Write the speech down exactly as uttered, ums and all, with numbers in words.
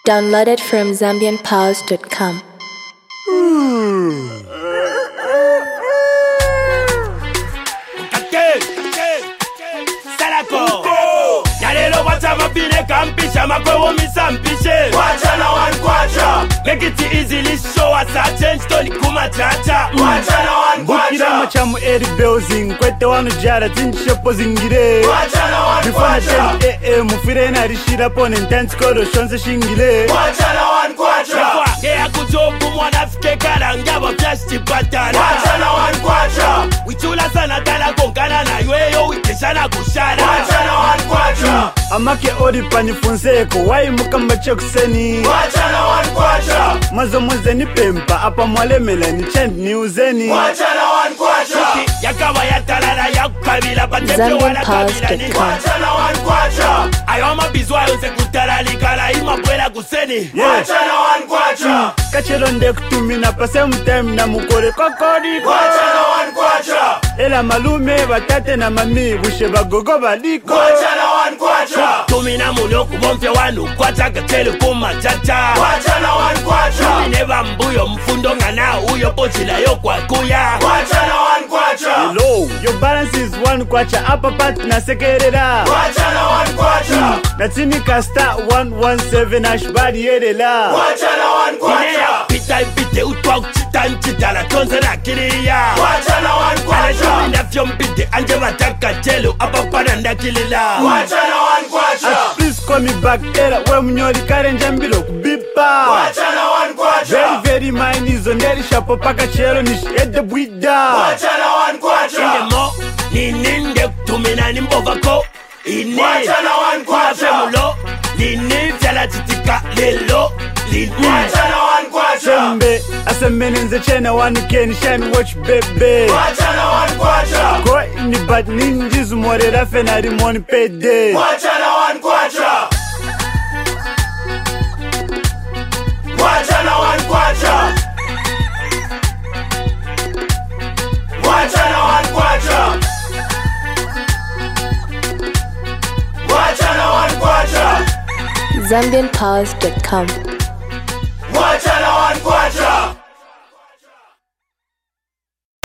Downloaded from zambian pause dot com. Make it easily show us a change to the kuma chacha. Wachana one Bukira machamu eri building kwete wanu jara tinshopo zingire. Wachana one Bifana ten eh eh mufire na rishira pone intense koro shonze shingile. Wachana one kwacha. Gea kujobu mwanafike karangabo pyashi patana. Wachana one kwacha. Wichula sana tala konkana na yueyo wikeshana kushara. Wachana one kwacha. Amake ori panifunseko wai mukamba chekuseni. Wachana one kwacha. Mazo mweze ni pempa apa mwalemela ni chand ni uzeni. Wachana one kwacha. Yakawa yatalala yakukabila patepe wala kabila ni. Wachana one kwacha. Ayoma bizwa yose kutalali kala ima bwela kuseni. Wachana one kwacha. Kachero nde kutumina pa same time na mukore kokori. Wachana one kwacha. Ela malume batate na mami bushe bagogo baliko. Wachana one kwacha. Tumina muno kubomfya wanu kwacha katele kuma chacha. Wachana one kwacha. Tumine bambuyo mfundo ngana uyo pochila yo kwa kuya. Wachana one kwacha. Hello, your balance is one kwacha upper part na sekerera. Wachana one kwacha. Na tini kasta one one seven hash body yerela. Wachana one kwacha. Pita ipite utwa kuchita nchita la tonze na kilia. Wachana one kwacha. Anajumina fyo mpite anje wataka chelo apa pananda kilila. Wachana one kwacha. Uh, please call me back era we mnyori kare njambilo kubipa. Wachana one kwacha. Very very mine is on deri shapo paka chelo nishi edde bwida. Wachana one kwacha. Inde mo ni ninde kutumina ni mbovako. Ini wachana one kwacha. Mulo lini vyala chitika lelo lini wachana one kwacha. Sembe asemene nze chena one can shine watch baby. Wachana one kwacha. Ko ni bad ninjas morera fenari mon pede. Wachana one kwacha. Wachana one kwacha. Wachana one kwacha. Wachana one kwacha. zambian pause dot com.